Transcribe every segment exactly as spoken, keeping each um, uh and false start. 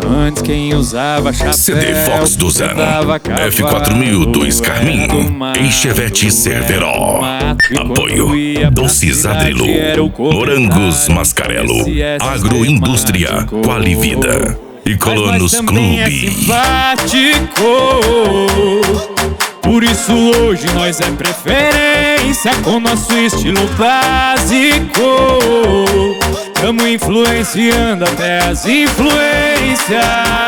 Antes quem usava chapéu C D Fox do Zan, F quatro mil dois Carminho e Chevette Cerveró. Apoio Doces Adrilu, Morangos Mascarello, Agroindústria Qualivida e Colonos Clube. Por isso hoje nós é preferência com nosso estilo básico. Tamo influenciando até as influências.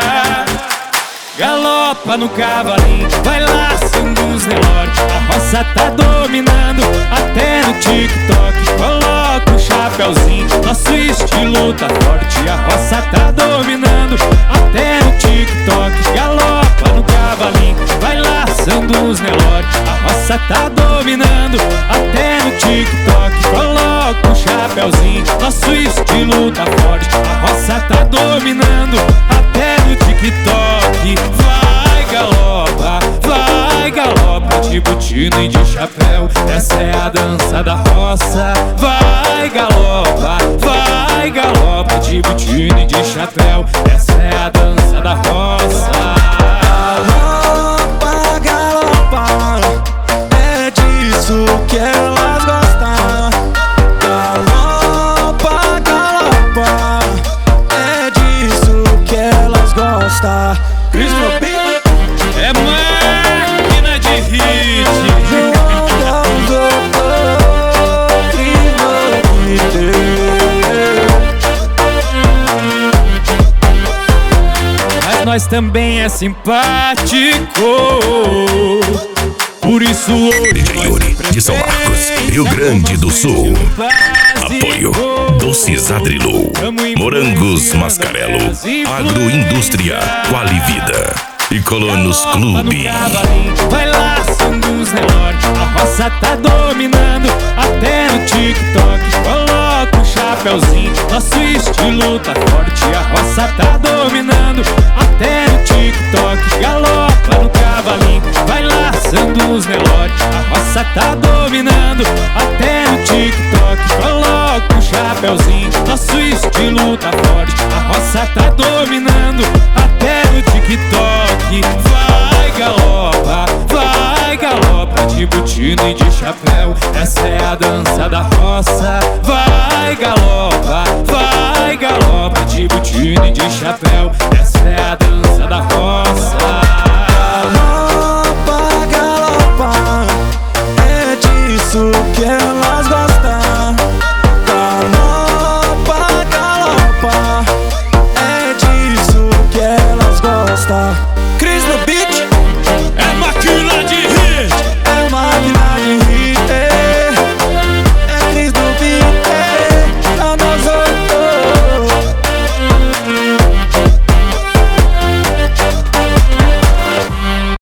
Galopa no cavalinho, vai laçando os relógios. A roça tá dominando até no TikTok. Coloca o chapéuzinho, nosso estilo tá forte. A roça tá dominando até no TikTok. Galopa no cavalinho, vai laçando os relógios. A roça tá dominando até no TikTok. Coloca o chapéuzinho, nosso estilo tá forte. A roça tá dominando até no TikTok. Vai galopa, vai galopa, de botina e de chapéu. Essa é a dança da roça. Vai galopa, vai galopa, de botina e de chapéu. Essa é a dança da roça. Galopa, galopa, é disso que elas gostam. Galopa, galopa, é disso que elas gostam. É máquina de hit. Mas nós também é simpático. Por isso hoje D J Yuri de São Marcos, Rio Grande do Sul. Apoio Doces Adrilu, Morangos Mascarello, Agroindústria Qualivida e Colonos Clube. Vai laçando os relógios, a roça tá dominando até no TikTok. Coloca o chapéuzinho, nosso estilo tá forte. A roça tá dominando até no TikTok. Galopa no cavalinho, vai laçando os relógios. A roça tá dominando até no TikTok. Coloca o chapéuzinho, nosso estilo tá forte. A roça tá dominando até no TikTok. Vai galopa, vai galopa, de botina e de chapéu. Essa é a dança da roça. Vai galopa, vai galopa, de botina e de chapéu. Essa é a dança da roça.